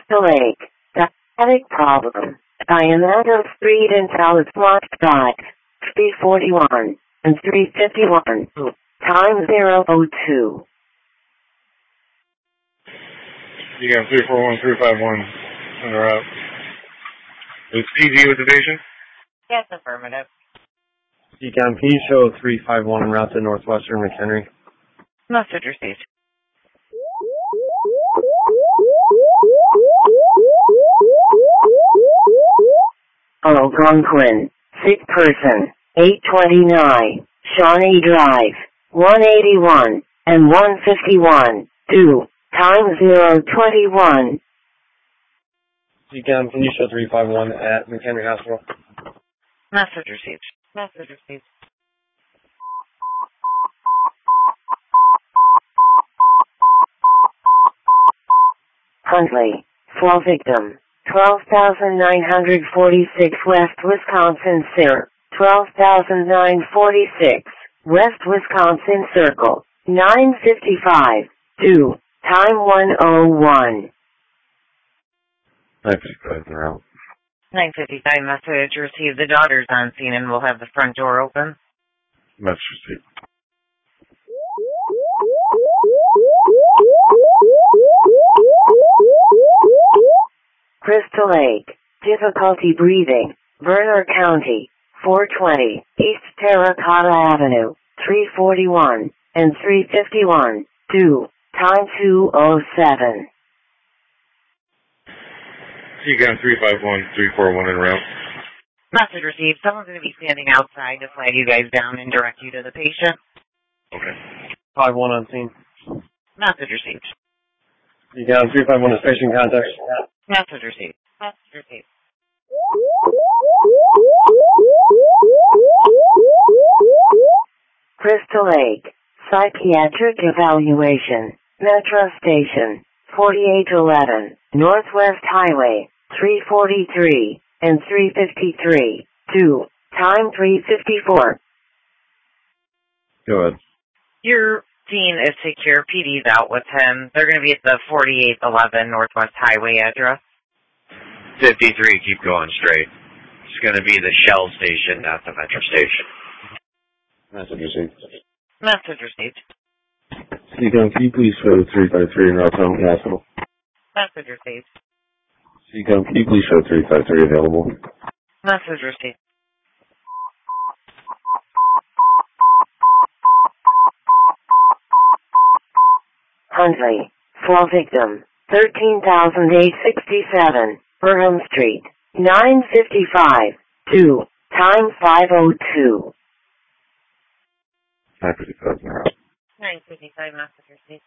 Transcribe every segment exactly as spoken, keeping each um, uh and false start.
Crystal Lake. Static problem. Diamond Street in South Lot Drive. three forty-one and three fifty-one. Time zero oh two. You got three four one, three five one on the route. Is P D with the patient? Yes, affirmative. Decon, can you show three five one en route to Northwestern McHenry? Message received. Algonquin. Sick person. eight twenty-nine. Shawnee Drive. one eighty-one and one fifty-one. two. Time zero twenty-one. Decon, can you show three five one at McHenry Hospital? Message received. Message received. Huntley. Fall victim. twelve thousand nine hundred forty-six West Wisconsin Cir. twelve thousand nine hundred forty-six. West Wisconsin Circle. nine fifty-five. two. Time one oh one. nine fifty-five en route. nine fifty-five message received. The daughter's on scene and we'll have the front door open. Message received. Crystal Lake. Difficulty breathing. Verner County. four twenty. East Terracotta Avenue. three forty-one and three fifty-one. two. Time two oh seven. You got three five one, three four one en route. Message received. Someone's going to be standing outside to flag you guys down and direct you to the patient. Okay. five one on scene. Message received. Decon, three five one is patient contact. Message received. Message received. Crystal Lake. Psychiatric evaluation. Metro Station. forty-eight eleven. Northwest Highway. three forty-three and three fifty-three. two. Time three fifty-four. Go ahead. Your scene is secure. P D's out with him. They're going to be at the forty-eight eleven Northwest Highway address. fifty-three, keep going straight. It's going to be the Shell station, not the Metro station. Message received. Message received. Decon, can you please show three five three en route to Huntley Hospital? Message received. Decon, can you please show three five three available? Message received. Huntley. Fall victim. thirteen thousand eight hundred sixty-seven. Burnham Street. nine fifty-five. two. Time five oh two. nine fifty-five en route. nine fifty-five message received.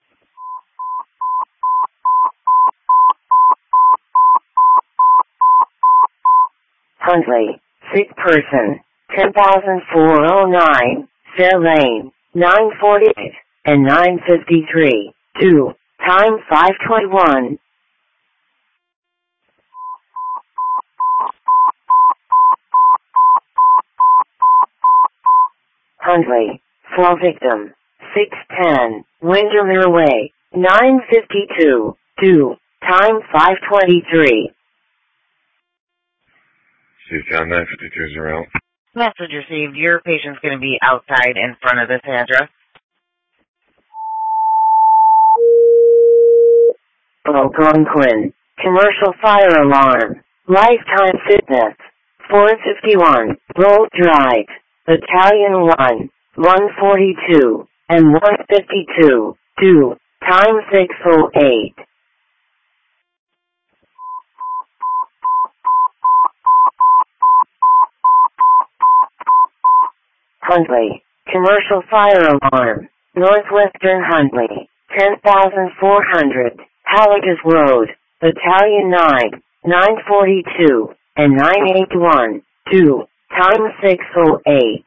Huntley. Sick person. ten thousand four hundred nine. Fair Lane. nine forty-eight and nine fifty-three. two. Time five twenty-one. Huntley. Fall victim. six ten. Windermere Way. nine fifty-two. two. Time five twenty-three. Decon, nine fifty-two is en route. Message received. Your patient's going to be outside in front of this address. Algonquin. Commercial fire alarm. Lifetime Fitness. four fifty-one. Roll Drive. Battalion one. one forty-two. And one fifty-two. two. Time six oh eight. Huntley. Commercial fire alarm. Northwestern Huntley. ten thousand four hundred. Halliges Road. Battalion nine. nine forty-two. And nine eighty-one. two. Time six oh eight.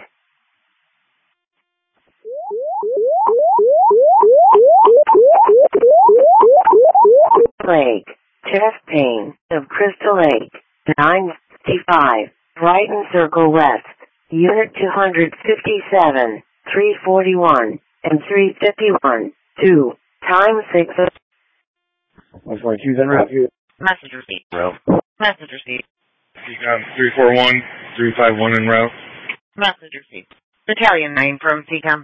Lake. Chest pain of Crystal Lake. nine fifty-five. Brighton Circle West. Unit two fifty-seven. three forty-one. And three fifty-one. two. Time six. one forty-two en route. Message received. Route. Message received. C COM three four one, three five one en route. Message received. Battalion nine from C COM.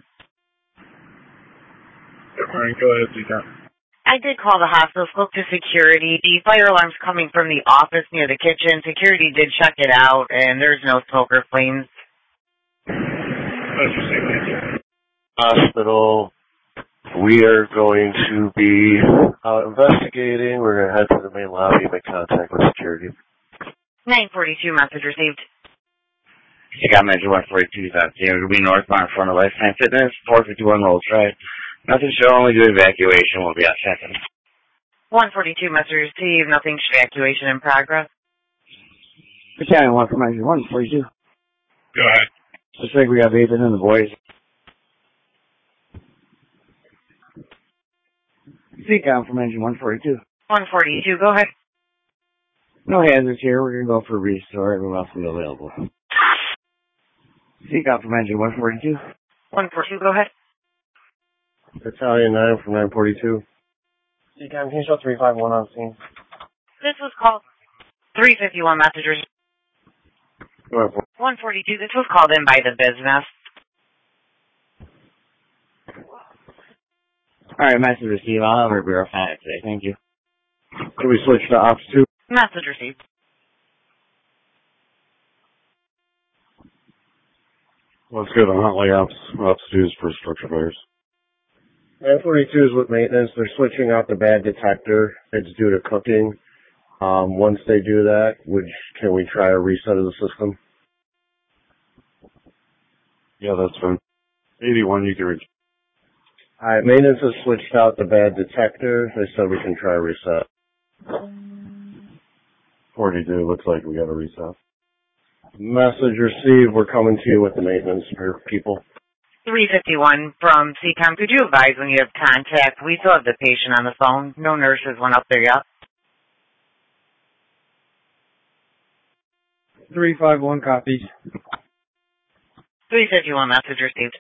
Alright, go ahead, C COM. I did call the hospital, spoke to security. The fire alarm's coming from the office near the kitchen. Security did check it out, and there's no smoke or flames. Message received. Hospital. We are going to be out investigating. We're going to head to the main lobby and make contact with security. nine forty-two, message received. C COM Engine one forty-two, South James. We'll be northbound in front of Lifetime Fitness, four fifty-one Rolls Drive. Nothing show, only do evacuation. We'll be out seconds. one forty-two, message received. Nothing, evacuation in progress. Battalion one from Engine one forty-two. Go ahead. Looks like we got Ethan and the boys. C COM from Engine one forty-two. one forty-two, go ahead. No hazards here. We're going to go for a restore. Everyone else will be available. C COM from Engine one forty-two. one forty-two, go ahead. Battalion nine from nine forty-two. C COM, can you show three five one on scene? This was called three fifty-one, message received. Go ahead. one forty-two, this was called in by the business. Alright, message received. I'll have her verify it today. Thank you. Can we switch to ops two? Message received. Let's go to Huntley Ops, Ops two for structure fires. nine forty-two is with maintenance. They're switching out the bad detector. It's due to cooking. Um, once they do that, would, can we try a reset of the system? Yeah, that's fine. eighty-one, you can reach. Alright, maintenance has switched out the bad detector. They said we can try a reset. forty-two, looks like we got a reset. Message received. We're coming to you with the maintenance for people. three fifty-one from C COM. Could you advise when you have contact? We still have the patient on the phone. No nurses went up there yet. three five one copies. three fifty-one, message received.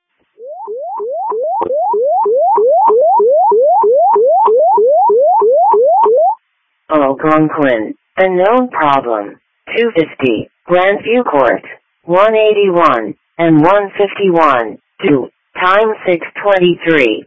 Algonquin, unknown problem, two fifty, Grandview Court, one eighty-one, and one fifty-one, two, time six twenty-three.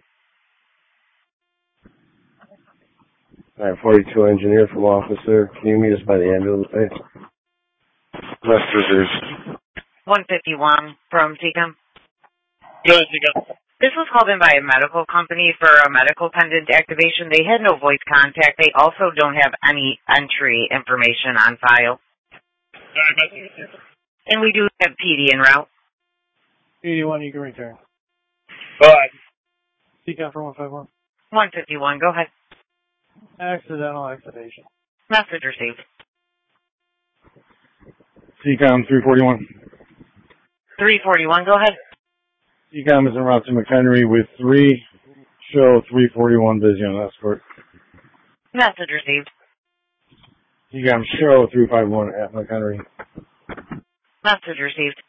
nine forty-two engineer from officer. Can you meet us by the ambulance bay? West reserves. one fifty-one from C COM. Go ahead, C COM. This was called in by a medical company for a medical pendant activation. They had no voice contact. They also don't have any entry information on file. And we do have P D en route. eighty-one, you can return. Go ahead. C COM for one five one. one fifty-one, go ahead. Accidental activation. Message received. C COM three forty-one. three forty-one, go ahead. C COM is en route to McHenry with three. Show three forty-one busy on escort. Message received. C COM show three five one at McHenry. Message received.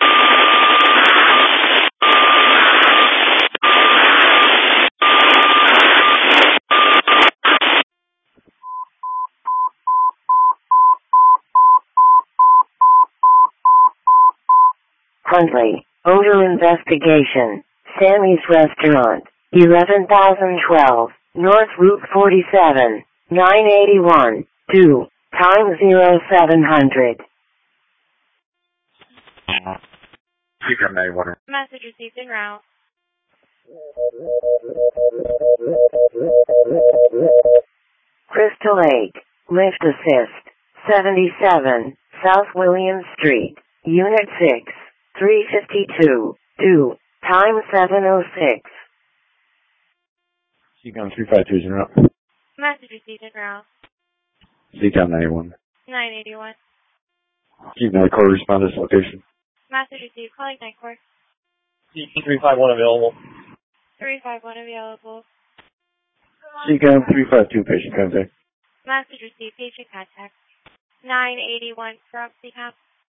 Huntley, odor investigation, Sammy's Restaurant, eleven thousand twelve, North Route forty-seven, nine eighty-one, two, time zero seven hundred. C COM ninety-one. Message received en route. Crystal Lake, lift assist, seventy-seven, South William Street, Unit six, three fifty-two, two, time seven oh six. C COM three five two is en route. Message received en route. C COM ninety-one. nine eighty-one. Keep Night Court respond to this location. Message received. Calling Night Court. three five one available. three five one available. C COM three five two patient contact. Message received. Patient contact. nine eighty-one from C COM.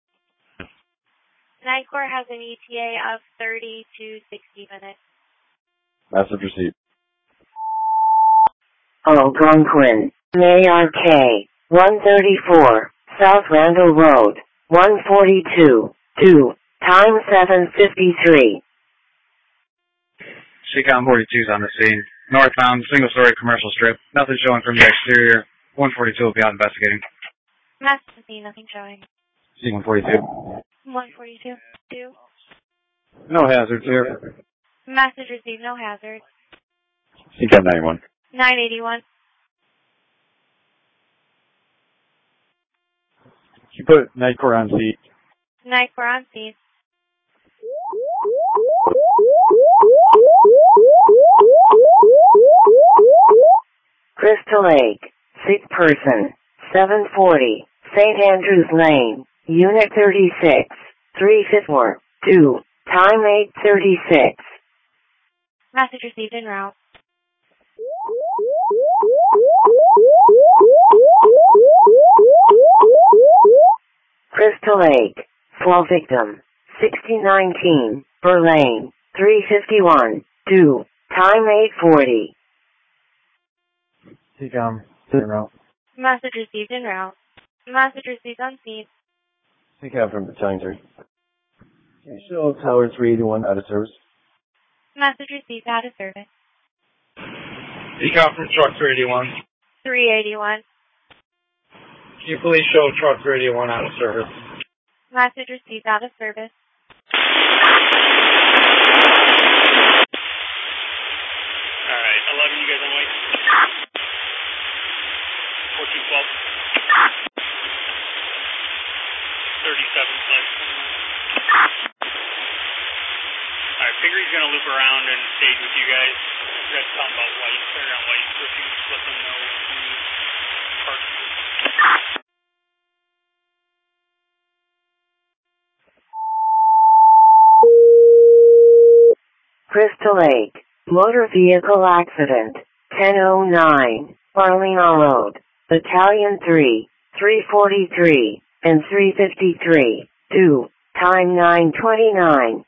Night Court has an E T A of thirty to sixty minutes. Message received. Algonquin, A R K, one thirty-four, South Randall Road, one forty-two, two, time seven fifty-three. C COM forty-two is on the scene. Northbound, single-story commercial strip. Nothing showing from the exterior. one forty-two will be out investigating. Mass scene, nothing showing. C one forty-two. one forty-two. two. No hazards here. Message received, no hazard. C COM ninety-one. nine eighty-one. You put Nightcore on seat. Night we're on scene. Crystal Lake, sick person, seven forty, Saint Andrews Lane, Unit thirty-six, three fifty-four, two, time eight thirty-six. Message received en route. Crystal Lake, slow victim, sixty nineteen, Berlin, three fifty-one, two, time eight forty. C COM, en route. Message received en route. Message received on scene. C COM from Battalion three. Okay, show Tower three eighty-one out of service. Message received out of service. C COM from Truck three eighty-one. three eighty-one. Can you please show Truck three eighty-one out of service? Message received out of service. Alright, eleven, you guys on white? fourteen twelve. thirty-seven flight. Alright, figure he's gonna loop around and stage with you guys. You guys tell him about white, clear on white, so if you can just let them know who parks. Crystal Lake, motor vehicle accident, ten oh nine, Barlina Road, Battalion three, three forty-three, and three fifty-three, two, time nine twenty-nine.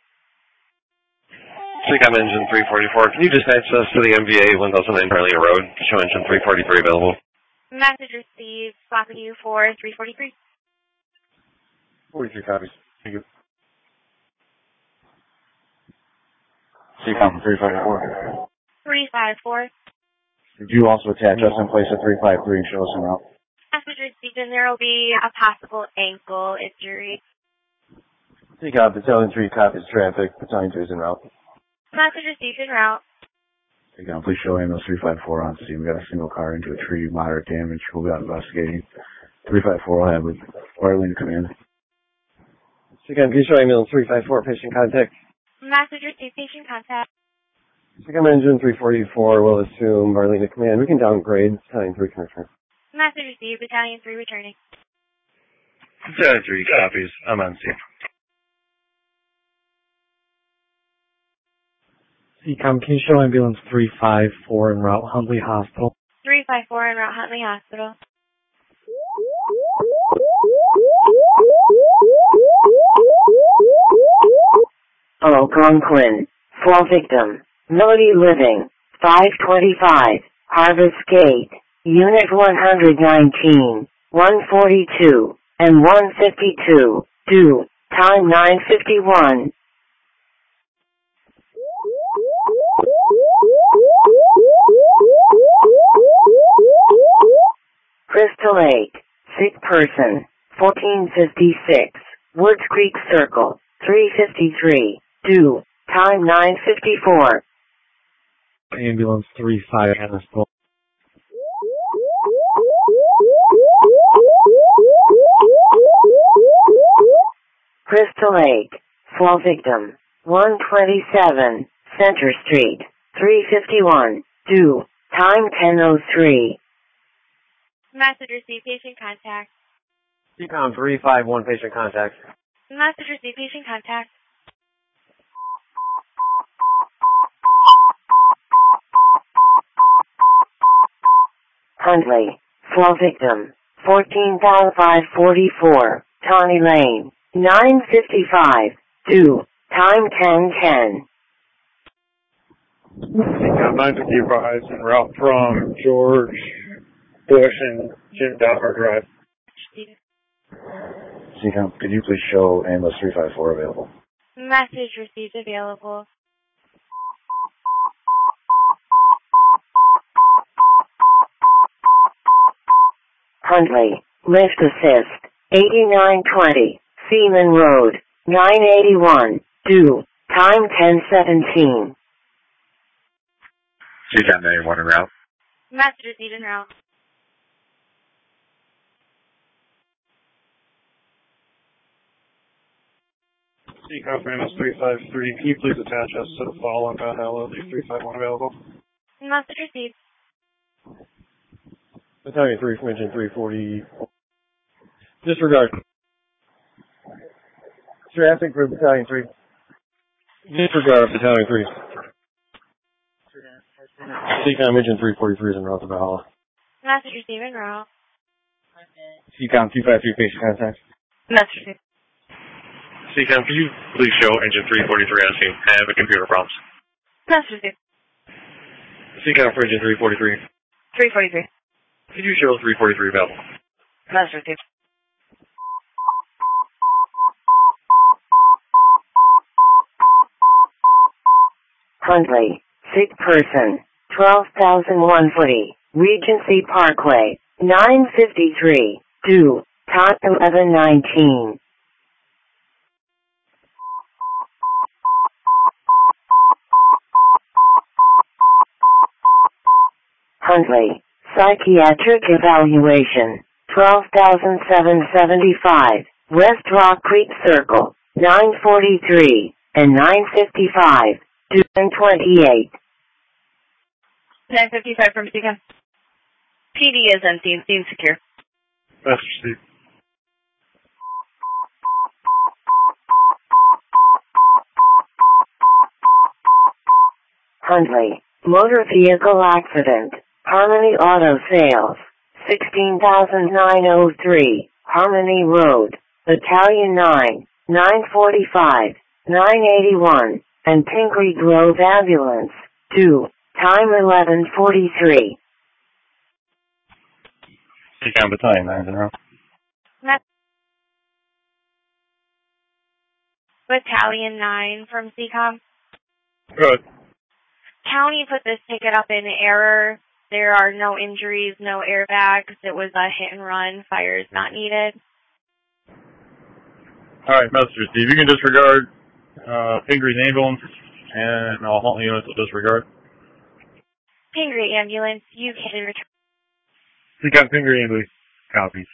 C COM engine three forty-four. Can you dispatch us to the M V A one thousand nine Barlina Road? Show engine three forty-three available. Message received. Swapping you for three forty-three. forty-three copies. Thank you. C COM three fifty-four. three five four. Did you also attach us in place at three five three and show us en route? Message received, and there will be a possible ankle injury. C COM Battalion three copies traffic. Battalion two is en route. Message received en route. C COM, please show ambulance three five four on scene. We got a single car into a tree, moderate damage. We'll be out investigating. three five four will have with Barlina command. C COM, can you show ambulance three five four patient contact? Message received. Patient contact. C COM engine three forty-four will assume Barlina command. We can downgrade. Battalion three can return. Message received. Battalion three returning. Battalion three copies. I'm on scene. C COM, can you show ambulance three five four en route Huntley Hospital? three five four en route Huntley Hospital. Algonquin, slow victim, Melody Living, five twenty-five, Harvest Gate, Unit one nineteen, one forty-two, and one fifty-two, two, time nine fifty-one. Crystal Lake, sick person, fourteen fifty-six, Woods Creek Circle, three fifty-three, two, time nine fifty-four. Ambulance three five Hospital. Crystal Lake, slow victim, one twenty-seven, Center Street, three fifty-one, two, time ten oh three. Message received. Patient contact. C COM three five one patient contact. Message received. Patient contact. Huntley, slow victim, fourteen thousand five hundred forty-four, Tawny Lane, nine fifty-five, two, time ten ten. C COM nine fifty-five, en route from George Bush and Jim Dover Drive. C COM, could you please show ambulance three five four available? Message received available. Huntley, lift assist, eighty-nine twenty, Seaman Road, nine eighty-one, due, time ten seventeen. C COM ninety-one en route. Message received en route. C COM Minus three five three, can you please attach us to the follow-up at L L D three five one available? Message received. Battalion three from engine three forty. Disregard. Traffic for Battalion three. Disregard Battalion three. C COM engine three forty-three is en route to Valhalla. Message received en route. C COM two five three, patient contact. Message received. C COM, can you please show engine three forty-three asking, have a computer problems? Message received. C COM for engine three forty-three. three forty-three. Could you show three forty-three available? Message received. Huntley, sick person, twelve thousand one footy, Regency Parkway, nine fifty-three, due, time eleven nineteen. Huntley, psychiatric evaluation, twelve thousand seven hundred seventy-five, West Rock Creek Circle, nine forty-three, and nine fifty-five, due in twenty-eight. nine fifty-five from C COM. P D is on scene, scene secure. Message Steve. Huntley, motor vehicle accident, Harmony Auto Sales, sixteen thousand nine hundred three, Harmony Road, Battalion nine, nine forty-five, nine eighty-one, and Pingree Grove Ambulance, due, time eleven forty-three. C COM Battalion nine in row. Battalion nine from C COM. Good. County put this ticket up in error. There are no injuries, no airbags. It was a hit and run. Fire is not needed. Alright, message Steve. You can disregard uh, Pingree's ambulance and all Huntley units will disregard. Pingree ambulance, you can return. C COM Pingree ambulance. Copies.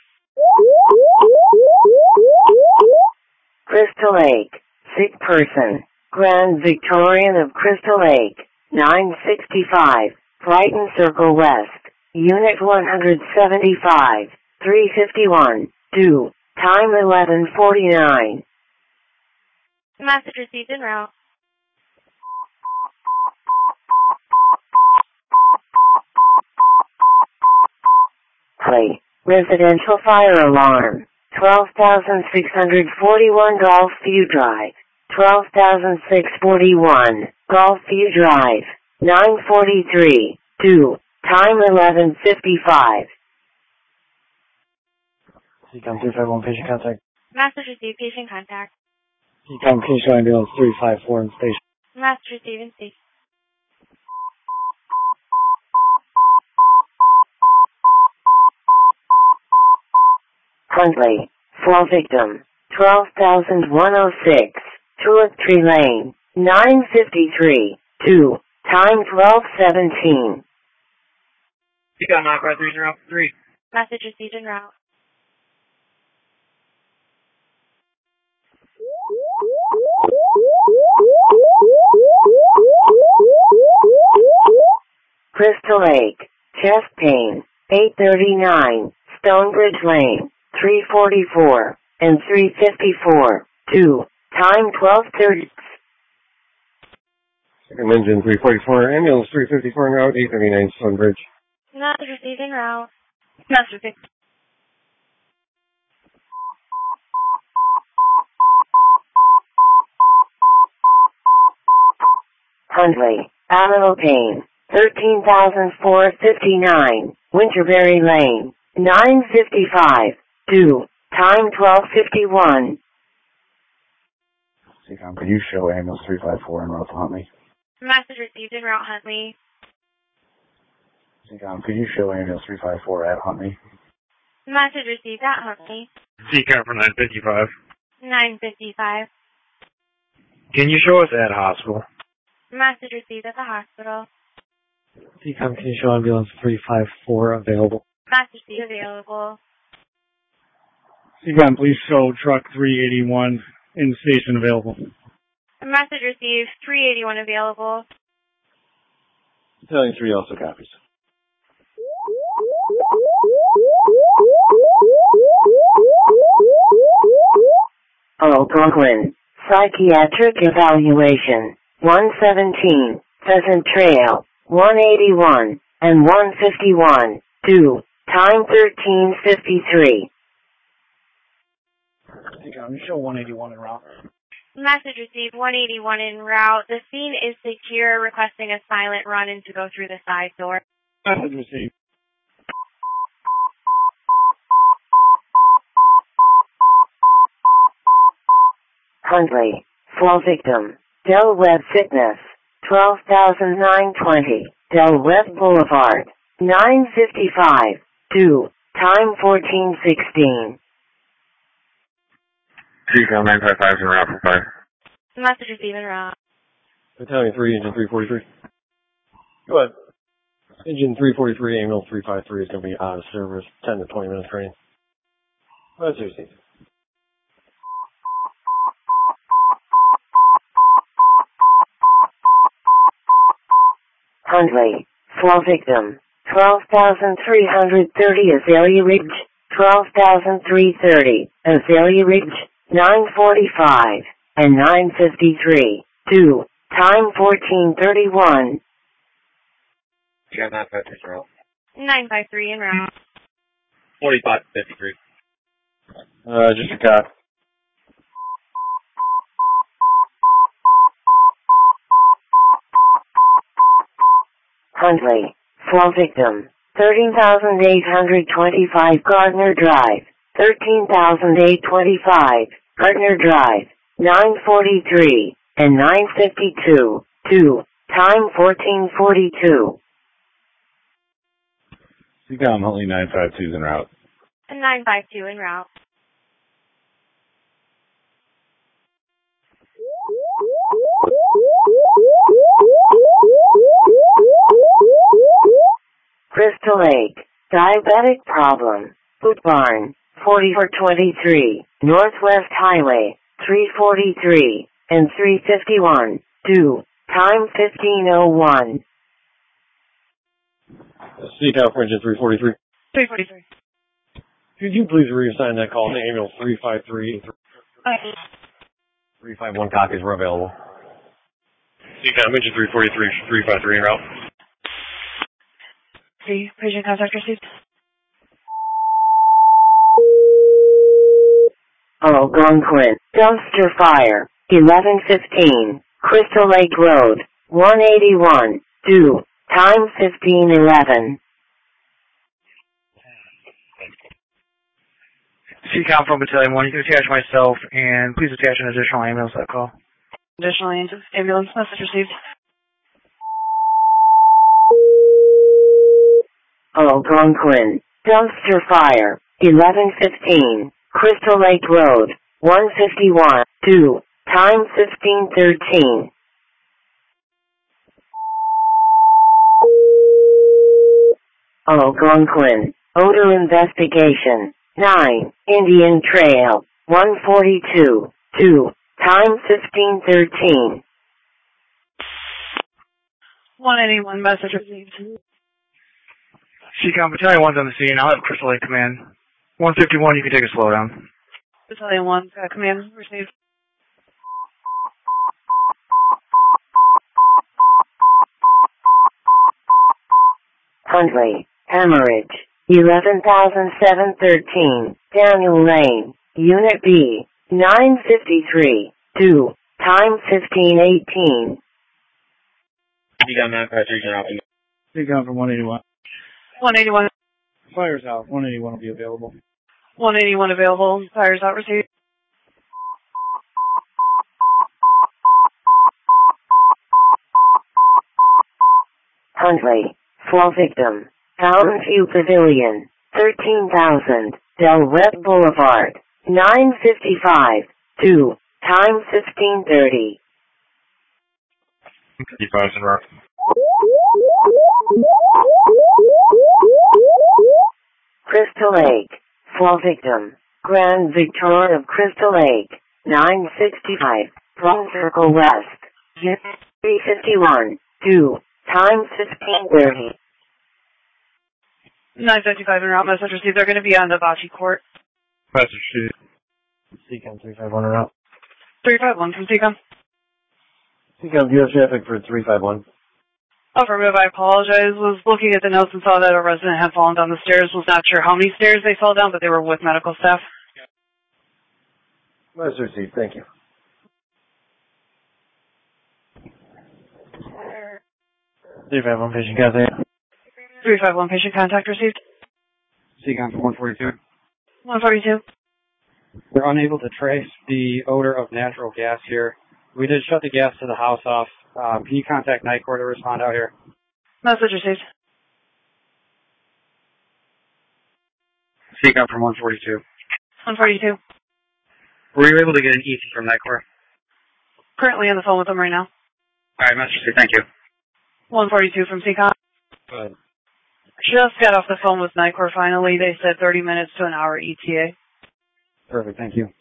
Crystal Lake, sick person, Grand Victorian of Crystal Lake, nine sixty-five, Brighton Circle West, Unit one seventy-five, three fifty-one, due, time eleven forty-nine. Message received en route. Play, residential fire alarm, twelve thousand six hundred forty-one Golfview Drive, twelve thousand six hundred forty-one, Golfview Drive, nine forty-three, due, time eleven fifty-five. C COM three five one, patient contact. Message received, patient contact. C COM, can you show ambulance three five four in station? Message received in station. Huntley, fall victim, twelve thousand one hundred six, Tulip Tree Lane, nine fifty-three, due, time twelve seventeen. You got knock right three zero three. Message received en route. Crystal Lake, chest pain, eight thirty-nine, Stonebridge Lane, three forty-four, and three fifty-four, due, time twelve thirty. Second engine three forty-four, ambulance three fifty-four en route, eight thirty-nine Stonebridge. Message received en route. Message received. Huntley, abdominal pain, thirteen thousand four hundred fifty-nine, Winterberry Lane, nine fifty-five, due, time twelve fifty-one. C COM, could you show ambulance three five four en route to Huntley? Message received en route Huntley. C COM, could you show ambulance three five four at Huntley? Message received at Huntley. C COM for nine fifty-five. nine fifty-five. Can you show us at hospital? Message received at the hospital. C COM, can you show ambulance three five four available? Message received available. C COM, please show truck three eighty-one in station available. Message received three eighty-one available. Battalion three also copies. Algonquin, psychiatric evaluation, one seventeen, Pheasant Trail, one eighty-one, and one fifty-one, due, time thirteen fifty-three. C COM, you show one eighty-one en route. Message received one eighty-one en route. The scene is secure, requesting a silent run and to go through the side door. Message received. Huntley, flow victim, Del Webb Fitness, twelve thousand nine hundred twenty, Del Webb Boulevard, nine fifty-five, due, time fourteen sixteen. C COM nine five five en route for five. Message received en route. Battalion three, engine three forty-three. Go ahead. Engine three forty-three, ambulance three five three is going to be out of service, ten to twenty minutes training. That's received. Huntley, flow victim, twelve thousand three hundred thirty Azalea Ridge, twelve thousand three hundred thirty, Azalea Ridge, nine forty-five, and nine fifty-three, due, time fourteen thirty-one. Yeah, nine five three en route. nine five three en route. forty-five fifty-three. Uh, just a cop. Huntley, flow victim, thirteen thousand eight hundred twenty-five Gardner Drive, thirteen thousand eight hundred twenty-five Gardner Drive, nine forty-three, and nine fifty-two, due, time fourteen forty-two. C COM, Huntley nine five two is en route. nine five two en route. Crystal Lake, diabetic problem, Boot Barn, forty-four twenty-three, Northwest Highway, three forty-three, and three fifty-one, due, time fifteen oh one. C COM for engine three forty-three. three forty-three. Could you please reassign that call to ambulance three five three? Okay. three five one copies were available. C COM, engine three forty-three, three five three en route. Three, patient contact received. Algonquin, dumpster fire, eleven fifteen, Crystal Lake Road, one eighty-one, due, time fifteen eleven. C COM from Battalion one, you can attach myself, and please attach an additional ambulance to that call. Additional ambulance message received. Algonquin, dumpster fire, eleven fifteen, Crystal Lake Road, one fifty-one, due, time fifteen thirteen. Algonquin, odor investigation, nine, Indian Trail, one forty-two, due, time fifteen thirteen. one eighty-one message received. C COM, Battalion one's on the scene. I'll have Crystal Lake command. one fifty-one, you can take a slowdown. Battalion one, uh, command received. Huntley, hemorrhage, eleven thousand seven hundred thirteen, Daniel Lane, Unit B, nine fifty-three, due, time fifteen eighteen. You got nine five three en route. C COM from one eighty-one. one eighty-one. Fire's out. one eighty-one will be available. one eighty-one available. Fire's out received. Huntley. Fall victim. Fountain View Pavilion. thirteen thousand. Del Red Boulevard. nine fifty-five. two. Time fifteen thirty. fifty-five in route. Crystal Lake. Fall victim. Grand Victoria of Crystal Lake. nine sixty-five. Wrong Circle West. three fifty-one. two. Time fifteen thirty. nine fifty-five en route. Message received. They're going to be on the Vachi Court. Message received. C COM three five one around. three five one from C COM. C COM, U S traffic for three five one. Affirmative, I apologize. Was looking at the notes and saw that a resident had fallen down the stairs. Was not sure how many stairs they fell down, but they were with medical staff. Message received. Thank you. three five one patient contact. three five one patient contact received. C COM for one forty-two. one forty-two. We're unable to trace the odor of natural gas here. We did shut the gas to the house off. Um, can you contact Night Court to respond out here? Message received. C COM from one forty-two. one forty-two. Were you able to get an E T from Night Court? Currently on the phone with them right now. Alright, message received. Thank you. one forty-two from C COM. Go ahead. Just got off the phone with Nicor finally. They said thirty minutes to an hour E T A. Perfect, thank you.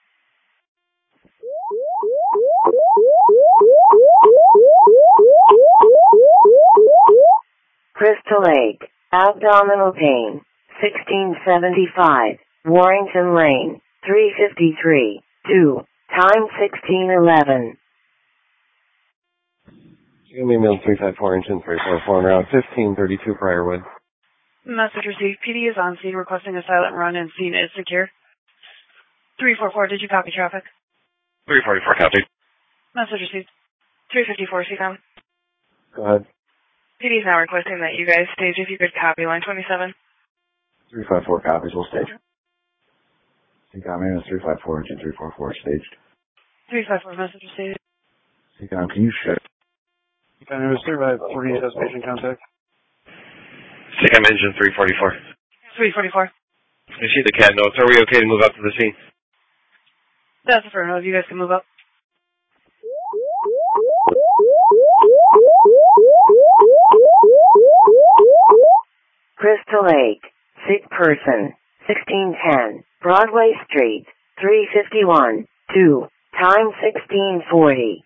Crystal Lake. Abdominal pain. sixteen seventy-five. Warrington Lane. three fifty-three. two. Time sixteen eleven. Give me mail three five four engine three four four around fifteen thirty-two Briarwood. Message received. P D is on scene requesting a silent run and scene is secure. three four four, did you copy traffic? three forty-four, copy. Message received. three fifty-four, C COM. Go ahead. P D is now requesting that you guys stage if you could copy line twenty-seven. three five four copies, we'll stage. C COM, minus three five four, engine three four four, staged. three five four, message received. C COM, can you shut? C COM, minus three five four, has patient contact. C COM, engine three forty-four. three forty-four. I see the C A D notes. Are we okay to move up to the scene? That's affirmative. You guys can move up. Crystal Lake. Sick person. sixteen ten. Broadway Street. three fifty-one. two. Time sixteen forty.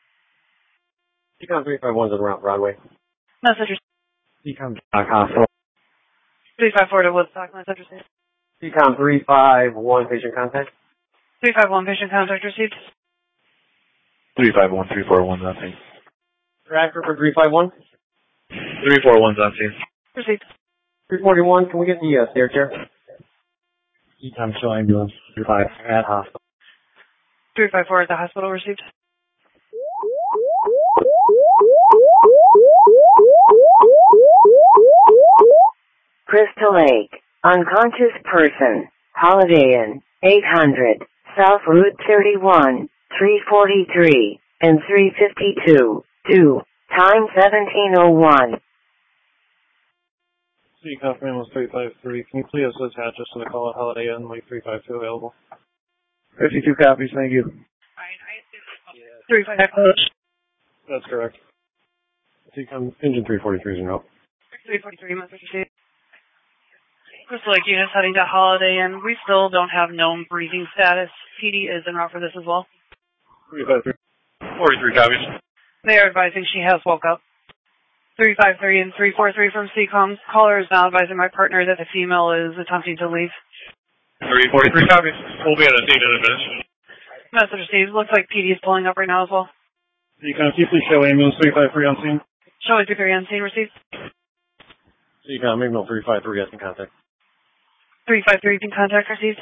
C COM three five one's on route Broadway. Message received. C COM hospital. three five four to Woodstock. Message received. C COM three five one patient contact. three five one patient contact received. three five one, three four one's on scene. Tracker for three five one. three four one's on scene. Received. three forty-one, can we get the uh, stair chair? C COM show ambulance. three five at hospital. three five four at the hospital received. Crystal Lake. Unconscious person. Holiday Inn. eight hundred. South Route thirty-one. three forty-three. And three fifty-two. two. Time seventeen oh one. C COM was three five three. Can you please attach us to the call at Holiday Inn, like three five two available? fifty-two copies, thank you. three five That's correct. C COM engine three forty-three is in route. three forty-three, message received. Crystal Lake units heading to Holiday Inn. We still don't have known breathing status. P D is en route for this as well. three five three. forty-three copies. They are advising she has woke up. three five three and three four three from C COM. Caller is now advising my partner that the female is attempting to leave. three forty-three copies. We'll be at a scene in a minute. Message received. Looks like P D is pulling up right now as well. C COM, can you please show ambulance three five three on scene? Showing three three on scene received. C COM, ambulance three five three has in contact. three five three in contact received.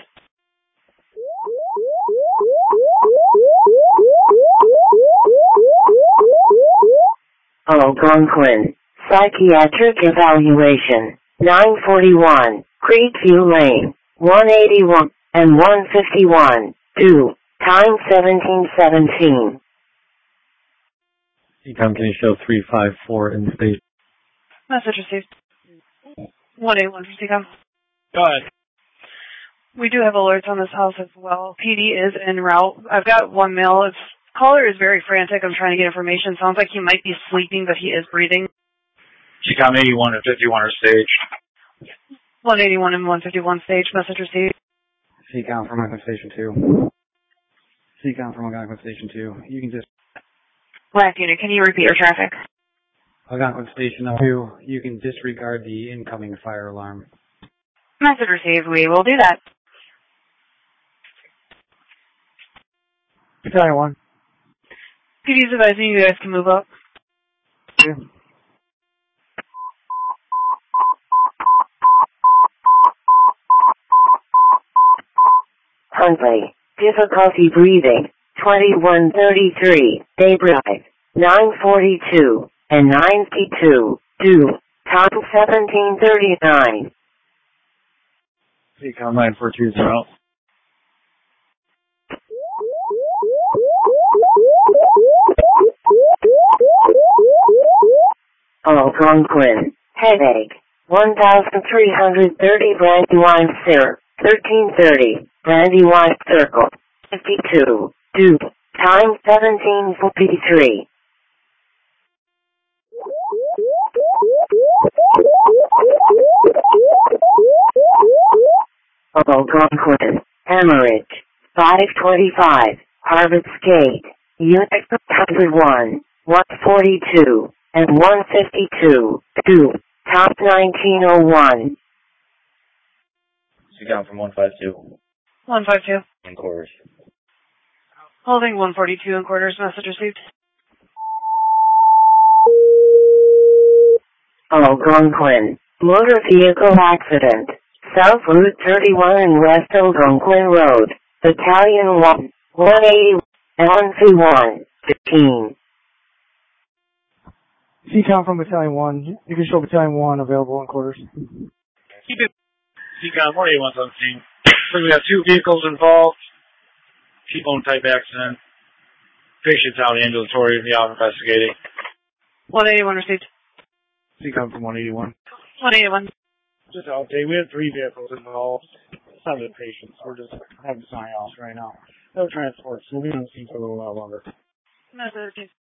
Algonquin. Psychiatric evaluation. nine forty-one, Creekview Lane, one eighty-one, and one fifty-one, due, time seventeen seventeen. C COM, can you show three five four in station? Message received. one eighty-one for C COM. Go ahead. We do have alerts on this house as well. P D is en route. I've got one male. It's, caller is very frantic. I'm trying to get information. Sounds like he might be sleeping, but he is breathing. C COM eighty-one and fifty-one are staged. one eighty-one and one fifty-one stage. Message received. C COM from Algonquin Station two. C COM from Algonquin Station two. You can just... Last unit, can you repeat your traffic? Algonquin Station two, you can disregard the incoming fire alarm. Message received. We will do that. Battalion one. P D's advising you guys can move up. Yeah. Huntley, difficulty breathing, twenty-one thirty-three, Day Drive, nine forty-two, and ninety-two, due, time seventeen thirty-nine. C COM nine four two zero. Algonquin, headache, one thousand three hundred thirty Brandywine Syrup, thirteen thirty, Brandywine Circle, fifty-two, due, time seventeen forty-three. Algonquin, hemorrhage, five twenty-five, Harvard's Gate, Unit one, one forty-two, and one fifty-two, due, top nineteen oh one. C COM from one five two. one five two. In quarters. Holding one forty-two in quarters. Message received. Algonquin, motor vehicle accident, South Route thirty-one and West Algonquin Road, Battalion one, one eighty, L C one, fifteen. C COM from Battalion one. You can show Battalion one available in quarters. Keep it. C COM one eighty-one's on scene. So we have two vehicles involved. T-bone type accident. Patient's out ambulatory. The out investigating. one eighty-one received. C COM from one eighty-one. one eighty-one. Just to update, we have three vehicles involved. Some of the patients. We're just having sign-offs right now. No transports. We'll be on the scene for a little while longer. Message received.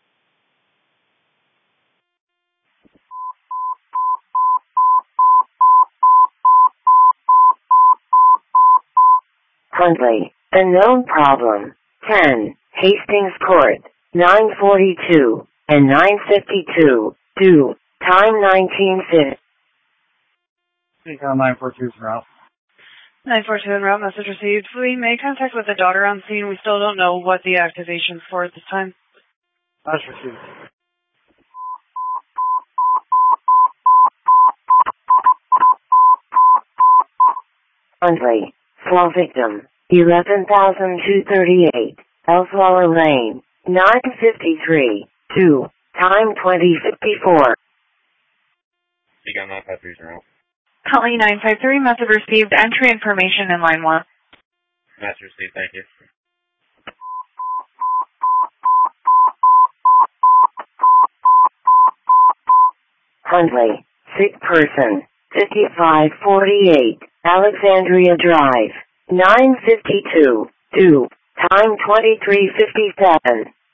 Huntley, unknown problem, ten, Hastings Court, nine forty-two, and nine fifty-two, due, time nineteen fifty. C COM nine four two for out. nine four two en route. Message received. We made contact with the daughter on scene. We still don't know what the activation's for at this time. That's received. Huntley, fall victim, eleven thousand two hundred thirty-eight, Elswaller Lane, nine fifty-three, two, time twenty fifty-four. C COM nine five three zero. Huntley nine five three, message received. Entry information in line one. Message received, thank you. Huntley, sick person, fifty-five forty-eight, Alexandria Drive, nine fifty-two, due, time twenty-three fifty-seven.